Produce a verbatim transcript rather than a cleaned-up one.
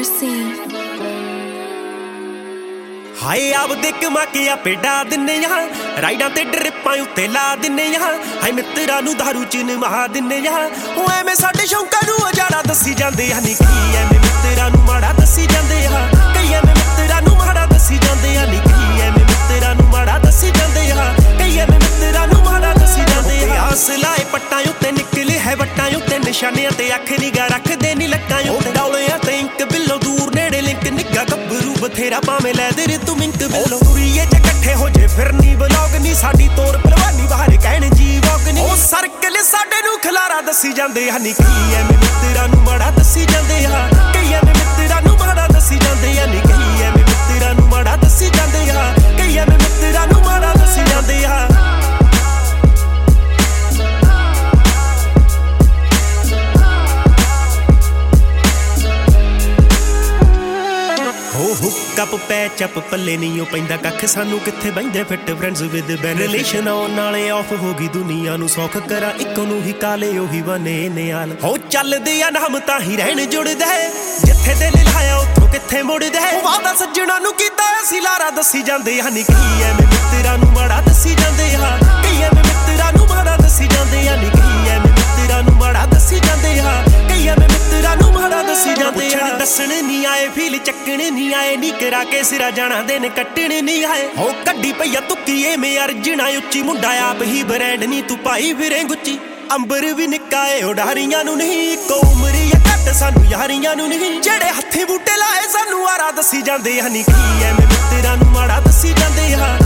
Mercy ਹਾਏ ਆਪਦੇ ਕਮਾ ਕੇ ਆਪੇ ਡਾ ਦਿੰਨੇ ਆ ਰਾਈਡਾਂ ਤੇ ਡਰਿੱਪਾਂ ਉੱਤੇ ਲਾ ਦਿੰਨੇ ਆ ਹਾਏ ਮਿੱਤਰਾਂ ਨੂੰ ਦਾਰੂ ਚ ਨਮਾ ਦਿੰਨੇ ਆ ਉਹ ਐਵੇਂ ਸਾਡੇ ਸ਼ੌਂਕਾਂ ਨੂੰ ਉਜਾੜਾ ਦੱਸੀ ਜਾਂਦੇ ਆ ਨੀ ਕੀ ਐਵੇਂ ਮਿੱਤਰਾਂ ਨੂੰ ਮਾੜਾ ਦੱਸੀ ਜਾਂਦੇ ਆ ਕਈ ਐਵੇਂ ਮਿੱਤਰਾਂ ਨੂੰ ਮਾੜਾ ਦੱਸੀ ਜਾਂਦੇ ਆ ਨੀ ਕੀ ਐਵੇਂ ਮਿੱਤਰਾਂ ਨੂੰ ਮਾੜਾ ਦੱਸੀ ਜਾਂਦੇ ਆ ਕਈ ਐਵੇਂ ਮਿੱਤਰਾਂ ਨੂੰ ਮਾੜਾ ਦੱਸੀ ਜਾਂਦੇ ਆ ਆਸ ਲਾਏ ਪੱਟਾਂ ਉੱਤੇ ਨਿਕਲੇ ਹੈ ਵੱਟਾਂ ਉੱਤੇ ਨਿਸ਼ਾਨਿਆਂ ਤੇ ਅੱਖ ਨਿਗਾ ਰੱਖਦੇ ਨੀ ਲੱਕਾਂ ਉੱਤੇ ਡੌਲਿਆਂ ਤੇ ਇੰਕ ਬਿੱਲੋ ਦੂਰ ਨੇੜੇ ਲਿੰਕ ਨਿੱਗਾ ਗੱਭਰੂ ਬਥੇਰਾ ਭਾਵੇਂ ਲੈ ਦੇ ਤੂੰ ਮਿੰਕ ਬਿੱਲੋ ਤੁਰੀਏ ਚ ਇਕੱਠੇ ਹੋ ਜੇ ਫਿਰ ਨੀ ਬਲੌਗ ਨੀ ਸਾਡੀ ਤੋਰ ਪਹਿਲਵਾਨੀ ਬਾਹਰ ਕਹਿਣ ਜੀ ਵੋਗ ਨੀ ਉਹ ਸਰਕਲ ਸਾਡੇ ਨੂੰ ਖਲਾਰਾ ਦੱਸੀ ਜਾਂਦੇ ਆ ਨੀ ਕੀ ਐਵੇਂ ਮਿੱਤਰਾਂ ਨੂੰ ਮਾੜਾ ਦੱਸੀ ਜਾਂਦੇ ਆ ਕਈ ਐਵੇਂ ਮਿੱਤਰਾਂ ਨੂੰ ਮਾੜਾ ਦੱਸੀ ਜਾਂਦੇ ਆ ਨੀ ਕਈ ਐਵੇਂ ਮਿੱਤਰਾਂ ਨੂੰ ਮਾੜਾ ਦੱਸੀ ਜਾਂਦੇ ਆ ਕਈ ਐਵੇਂ ਮਿੱਤਰਾਂ ਨੂੰ ਮਾੜਾ ਦੱਸੀ ਜਾਂਦੇ ਆ ਕੱਪ ਪੈ ਚੱਪ ਪੱਲੇ ਨਹੀਂ ਉਹ ਪੈਂਦਾ ਕੱਖ ਸਾਨੂੰ ਕਿੱਥੇ ਬੈਂਦੇ ਫਿੱਟ ਫਰੈਂਡਸ ਵਿਦ ਬੈਨ ਰਿਲੇਸ਼ਨ ਆਉਣ ਨਾਲੇ ਆਫ ਹੋ ਗਈ ਦੁਨੀਆ ਨੂੰ ਸੌਖ ਕਰਾਂ ਇੱਕੋ ਨੂੰ ਹੀ ਕਾਲੇ ਉਹੀ ਬਨੇ ਨਿਆਲ ਹੋ ਚੱਲਦੇ ਆ ਨਾਮ ਤਾਂ ਹੀ ਰਹਿਣ ਜੁੜਦਾ ਜਿੱਥੇ ਦਿਲ ਲਾਇਆ ਉੱਥੋਂ ਕਿੱਥੇ ਮੁੜਦਾ ਵਾਦਾ ਸੱਜਣਾ ਨੂੰ ਕੀਤਾ ਅਸੀਂ ਲਾਰਾ ਦੱਸੀ ਜਾਂਦੇ ਆ ਨੀ ਕੀ ਐਵੇਂ ਮਿੱਤਰਾਂ ਨੂੰ ਮਾੜਾ ਦੱਸੀ ਜਾਂਦੇ ਆ ਕਈ ਐਵੇਂ ਮਿੱਤਰਾਂ ਨੂੰ ਮਾੜਾ ਦੱਸੀ ਜਾਂਦੇ ਆ ਨੀ ਕੀ ਐਵੇਂ ਮਿੱਤਰਾਂ ਨੂੰ ਮਾੜਾ ਦੱਸੀ ਜਾਂਦੇ ਆ ਕਈ ਐਵੇਂ ਮਿੱਤਰਾਂ ਨੂੰ ਮਾੜਾ ਦੱਸੀ ਜਾਂਦੇ ਆ ਦੱਸਣ ਨੀ ਆਏ ਫੀਲ ਚੱਕਣ ਨੀ ਆਏ ਨੀ ਕਰਾ ਕੇ ਸਿਰਾ ਜਾਣਾ ਦਿਨ ਕੱਟਣ ਨੀ ਆਏ ਹੋ ਕੱਢੀ ਪਈਆ ਤੁੱਕੀ ਐਵੇਂ ਅਰਜਣਾ ਉੱਚੀ ਮੁੰਡਾ ਆਪ ਹੀ ਬ੍ਰਾਂਡ ਨੀ ਤੂੰ ਪਾਈ ਫਿਰੇ ਗੁੱਚੀ ਅੰਬਰ ਵੀ ਨਿਕਾਏ ਉਡਾਰੀਆਂ ਨੂੰ ਨਹੀਂ ਇੱਕੋ ਉਮਰੀ ਆ ਘੱਟ ਸਾਨੂੰ ਯਾਰੀਆਂ ਨੂੰ ਨਹੀਂ ਜਿਹੜੇ ਹੱਥੀ ਬੂਟੇ ਲਾਏ ਸਾਨੂੰ ਆਰਾ ਦੱਸੀ ਜਾਂਦੇ ਆ ਨੀ ਕੀ ਐਵੇਂ ਮਿੱਤਰਾਂ ਨੂੰ ਮਾੜਾ ਦੱਸੀ ਜਾਂਦੇ ਆ